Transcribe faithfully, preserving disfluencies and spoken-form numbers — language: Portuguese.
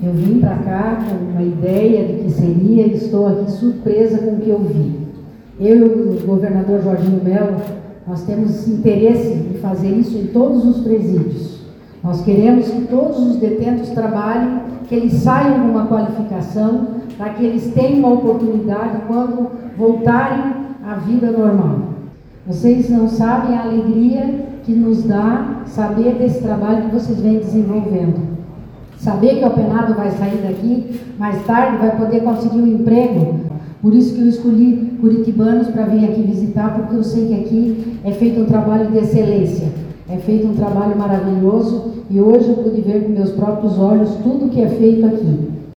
Eu vim para cá com uma ideia de que seria e estou aqui surpresa com o que eu vi. Eu e o governador Jorginho Melo, nós temos interesse em fazer isso em todos os presídios. Nós queremos que todos os detentos trabalhem, que eles saiam com uma qualificação, para que eles tenham uma oportunidade quando voltarem à vida normal. Vocês não sabem a alegria que nos dá saber desse trabalho que vocês vêm desenvolvendo. Saber que o Alpenado vai sair daqui, mais tarde vai poder conseguir um emprego. Por isso que eu escolhi curitibanos para vir aqui visitar, porque eu sei que aqui é feito um trabalho de excelência, é feito um trabalho maravilhoso, e hoje eu pude ver com meus próprios olhos tudo que é feito aqui.